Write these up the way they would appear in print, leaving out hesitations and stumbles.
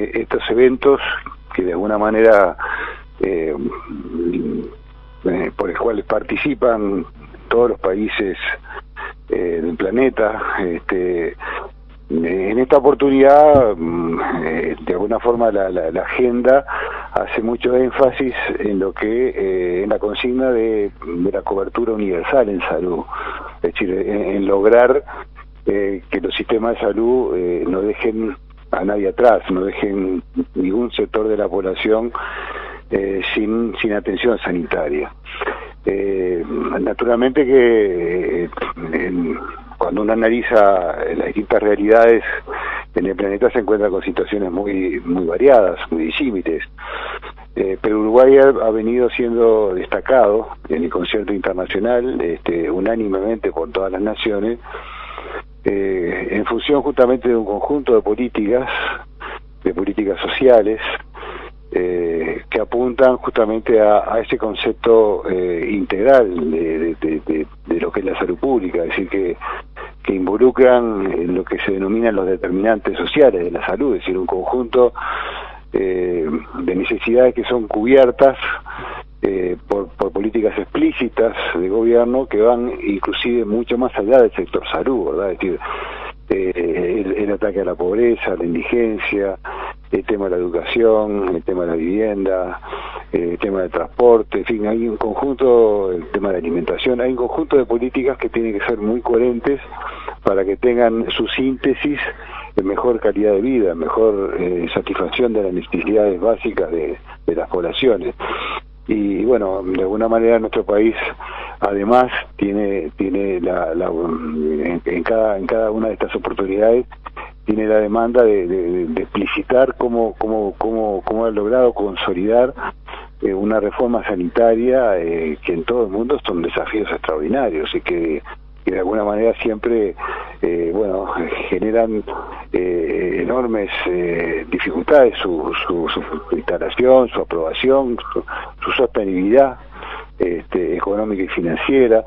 estos eventos que de alguna manera por el cual participan todos los países del planeta, en esta oportunidad, de alguna forma la agenda hace mucho énfasis en lo que en la consigna de la cobertura universal en salud, es decir, en lograr que los sistemas de salud no dejen a nadie atrás, no dejen ningún sector de la población sin atención sanitaria. Naturalmente que cuando uno analiza las distintas realidades en el planeta se encuentra con situaciones muy variadas, muy disímiles. Pero Uruguay ha venido siendo destacado en el concierto internacional, unánimemente por todas las naciones, en función justamente de un conjunto de políticas sociales, que apuntan justamente a ese concepto integral de lo que es la salud pública, es decir, que involucran lo que se denominan los determinantes sociales de la salud, es decir, un conjunto de necesidades que son cubiertas por políticas explícitas de gobierno que van inclusive mucho más allá del sector salud, ¿verdad? Es decir, el ataque a la pobreza, la indigencia, el tema de la educación, el tema de la vivienda, el tema del transporte, en fin, hay un conjunto, el tema de la alimentación, hay un conjunto de políticas que tienen que ser muy coherentes para que tengan su síntesis en mejor calidad de vida, mejor satisfacción de las necesidades básicas de las poblaciones. Y bueno, de alguna manera nuestro país además tiene en cada una de estas oportunidades tiene la demanda de explicitar cómo ha logrado consolidar una reforma sanitaria que en todo el mundo son desafíos extraordinarios y que de alguna manera siempre generan enormes dificultades su instalación, su aprobación, su sostenibilidad económica y financiera.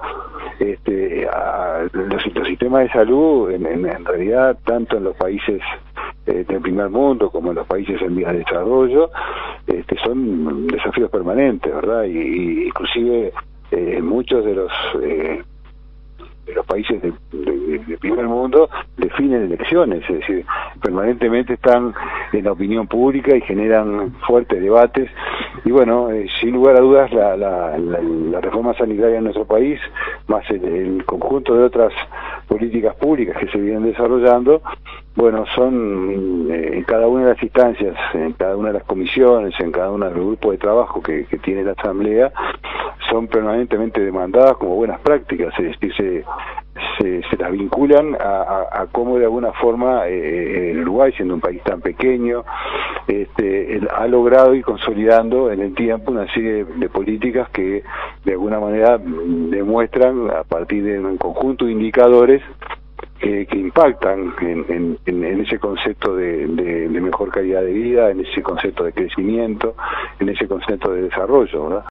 Los sistemas de salud en realidad, tanto en los países del primer mundo como en los países en vías de desarrollo, son desafíos permanentes, ¿verdad? Y inclusive muchos de los países del primer mundo definen elecciones, es decir, permanentemente están en la opinión pública y generan fuertes debates. Y bueno, sin lugar a dudas la reforma sanitaria en nuestro país, más el conjunto de otras políticas públicas que se vienen desarrollando, bueno, son en cada una de las instancias, en cada una de las comisiones, en cada uno de los grupos de trabajo que tiene la Asamblea, son permanentemente demandadas como buenas prácticas, es decir, se las vinculan a cómo de alguna forma el Uruguay, siendo un país tan pequeño, ha logrado ir consolidando en el tiempo una serie de políticas que de alguna manera demuestran a partir de un conjunto de indicadores que impactan en ese concepto de mejor calidad de vida, en ese concepto de crecimiento, en ese concepto de desarrollo, ¿verdad?